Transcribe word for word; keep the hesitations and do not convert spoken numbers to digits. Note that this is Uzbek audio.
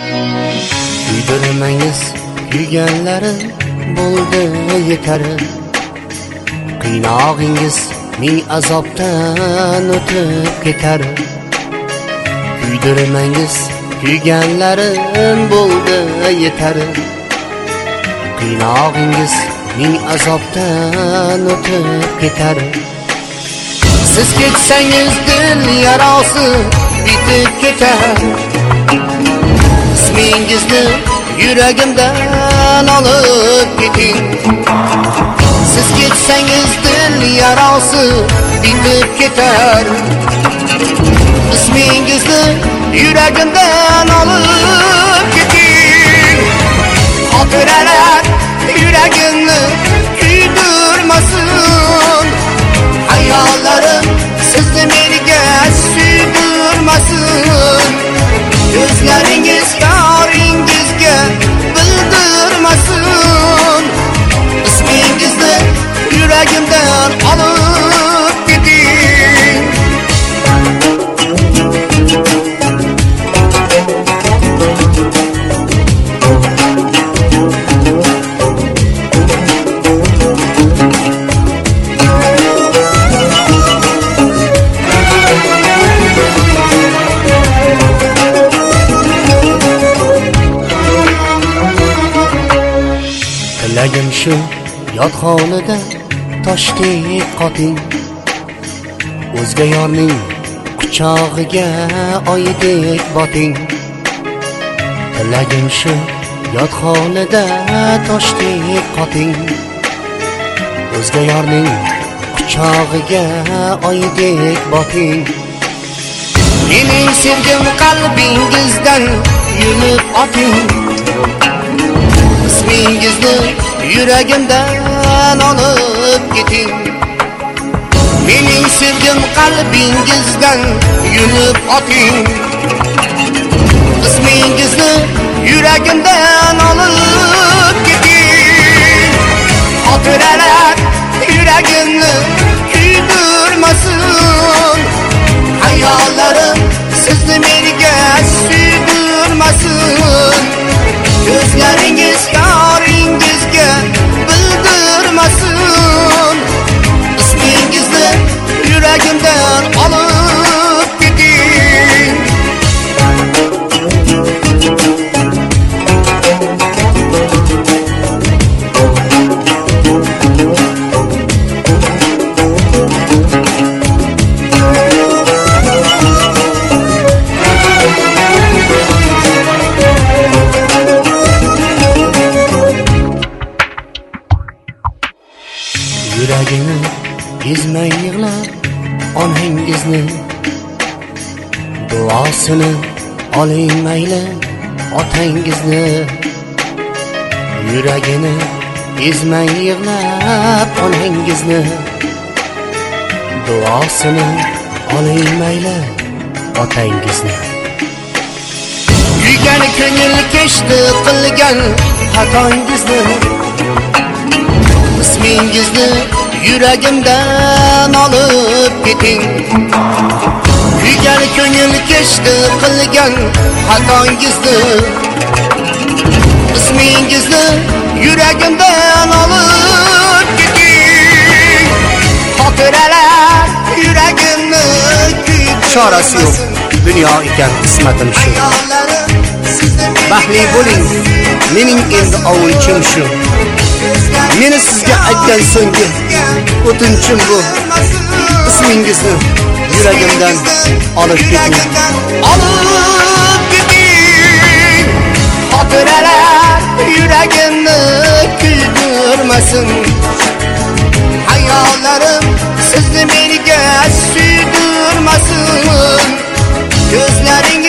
Kuydirmangiz kuyganlari bo'ldi yetar. Qiynog'ingiz ming azobdan o'tib ketar. Kuydirmangiz kuyganlarim bo'ldi yetar. Qiynog'ingiz ming azobdan o'tib ketar. Siz ketsangiz dil yarosi bitib ketar. İsmingizni yuragimdan olib keting. Siz ketsangiz dil yarosi bitib ketar. İsmingizni yuragimdan olib keting. Xotiralar yuragimni kuydirmasin. Hayollarim sizni menga suydirmasin. Gözlaringiz yoringizga bildirmasin. İsmingizni yuragimdan olib keting. Tilagim shu yotxonada toshdek qoting. O'zga yorning quchog'iga oydek boting. Tilagim shu yotxonada toshdek qoting. O'zga yorning quchog'iga oydek boting. Mening sevgim qalbingizdan yulib oting. İsmingizni yuragimdan olib keting. Mening sevgim qalbingizdan yulib oting. İsmingizni yuragimdan olib keting. Xotiralar yuragimni kuydirmasin. Hayollarim sizni menga suydirmasin. Gözlaringiz yoringizga bildirmasin. İsmingizni yuragimdan olib keting. Yuragini ezmay yig'lab onangizni, duosini oling mayli otangizni. Yuragini ezmay yig'lab onangizni, duosini oling mayli otangizni. Kuygan ko'ngil kechdi qilgan xatongizni. İsmingizni yuragimdan olib keting. Kuygan ko'ngil kechdi qilgan xatongizni. İsmingizni yuragimdan olib keting. Xotiralar yuragimni kuydirmasin. Chorasi yo'q, dunyo ekan qismatim shu. Baxtli bo'ling, mening endi ovulchim shu. Meni sizga aytgan so'nggi o'tinchim bu. İsmingizni yuragimdan olib keting. Olib keting. Xotiralar yuragimni kuydirmasin. Hayollarim sizni menga suydirmasin. Gözlaringiz